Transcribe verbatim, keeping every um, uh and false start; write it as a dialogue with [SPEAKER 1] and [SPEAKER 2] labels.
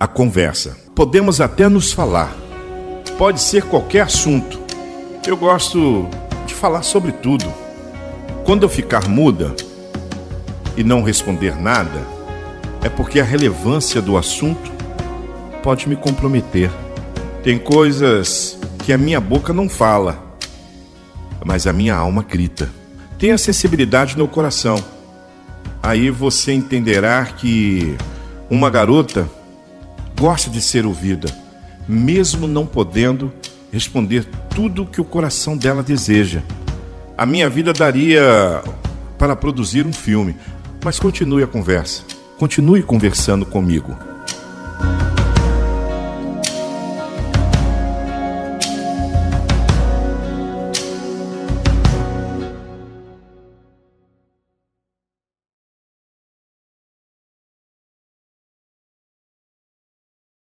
[SPEAKER 1] a conversa. Podemos até nos falar. Pode ser qualquer assunto. Eu gosto de falar sobre tudo. Quando eu ficar muda e não responder nada, é porque a relevância do assunto pode me comprometer. Tem coisas que a minha boca não fala, mas a minha alma grita. Tenha sensibilidade no coração. Aí você entenderá que uma garota gosta de ser ouvida, mesmo não podendo responder tudo o que o coração dela deseja. A minha vida daria para produzir um filme, mas continue a conversa. Continue conversando comigo.